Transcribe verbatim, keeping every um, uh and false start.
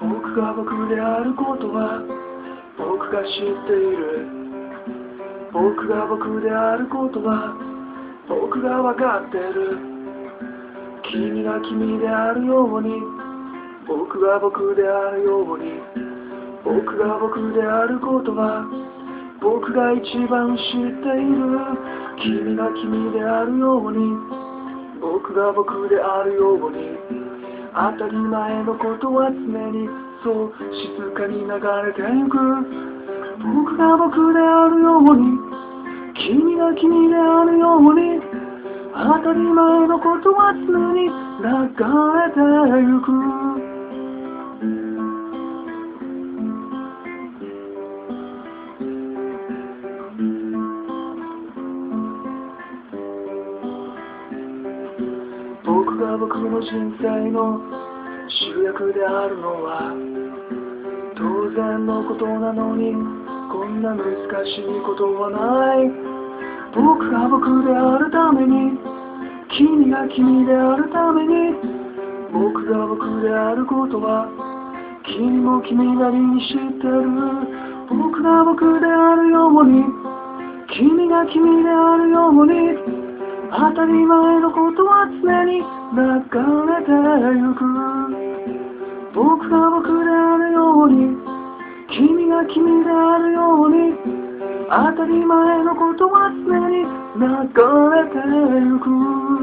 僕が僕であることは僕が知っている。僕が僕であることは僕が分かってる。君が君であるように僕が僕であるように、僕が僕であることは僕が一番知っている。君が君であるように僕が僕であるように、当たり前のことは常にそう静かに流れてゆく。僕が僕であるように君が君であるように、当たり前のことは常に流れてゆく。僕が僕の人生の主役であるのは当然のことなのに、こんな難しいことはない。僕が僕であるために、君が君であるために、僕が僕であることは君も君なりに知ってる。僕が僕であるように君が君であるように、当たり前のことは常に流れてゆく。僕が僕であるように君が君であるように、当たり前のことは常に流れてゆく。